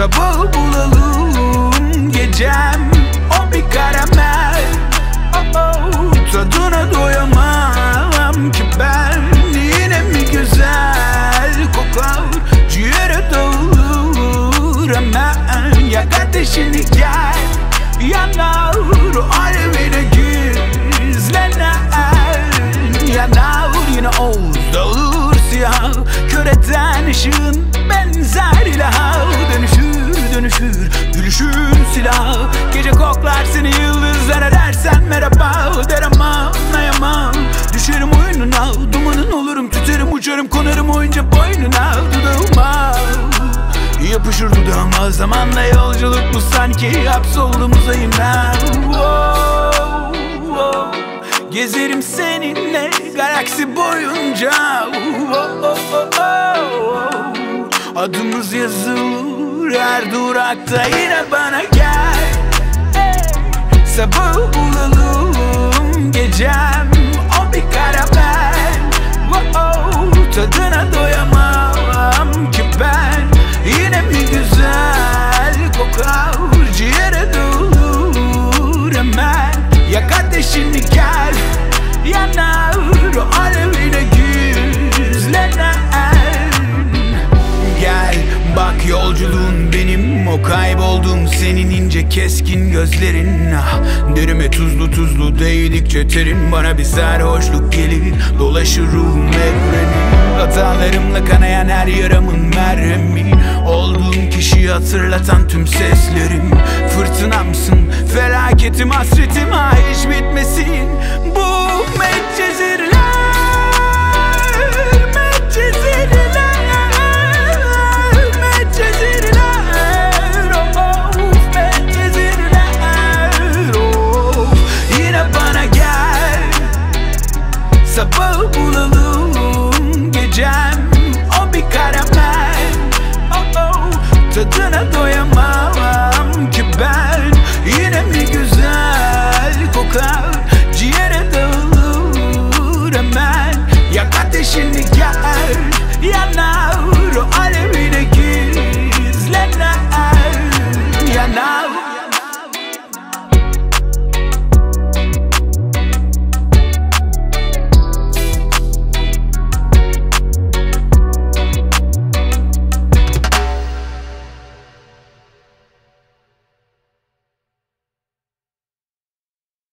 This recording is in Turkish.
Sabah bulalım gecem, o bir karamel. Tadına doyamam ki ben. Yine mi güzel kokar, ciğere dağılır hemen. Yak ateşini gel, yanar alevine gizlenen. Yanar yine oğuz dağılır siyah, köreten ışığın benzer ilaha. Dönüşür dönüşür gülüşün silah. Gece koklar seni yıldızlara, dersen merhaba der ama anlayamam. Düşerim oyununa, dumanın olurum, tüterim uçarım, konarım oyunca boynuna. Dudağıma yapışır dudağıma, zamanla yolculuk bu sanki, hapsoldum uzayına. Gezerim seninle galaksi boyunca. Adımız yazılır her durakta, yine bana gel. Sabah bulalım gecem, o bir karamel. Tadına doyamam ki ben. Yine mi güzel kokar, ciğere dağılır hemen. Yak ateşini gel, yanar alevine gizlenen. Gel bak yolculuğun benim, o kayboldum senin ince keskin gözlerin. Derime tuzlu tuzlu değdikçe terin, bana bir sarhoşluk gelir, dolaşır ruhum evrenin. Hatalarımla kanayan her yaramın merhemi, olduğum kişiyi hatırlatan tüm seslerim. Fırtınamsın, felaketim, hasretim,